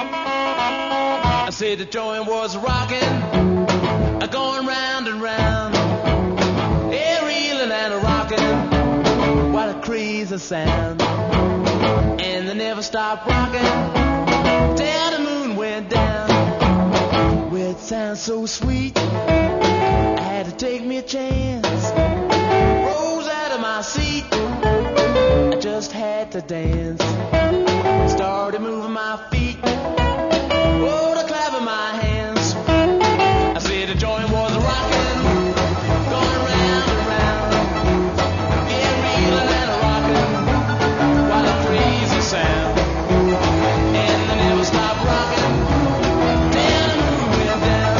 I said the joint was rocking, going round and round, yeah, reeling and rocking, what a crazy sound. And they never stopped rocking till the moon went down. Well, it sounds so sweet, I had to take me a chance. Rose out of my seat, I just had to dance. Started moving my feet, oh, to clapping my hands. I said the joint was rocking, going round and round, yeah, reeling and rocking, what a crazy sound. And they never stopped rocking till the moon went down.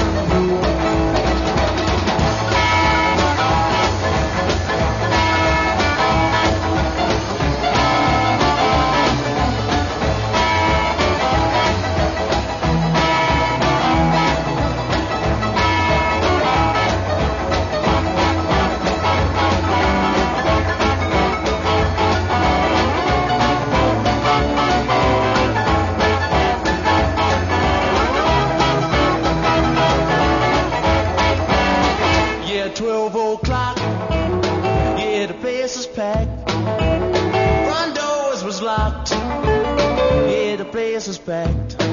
Yeah, 12 o'clock, yeah, the place was packed. Front doors was locked, yeah, the place was packed.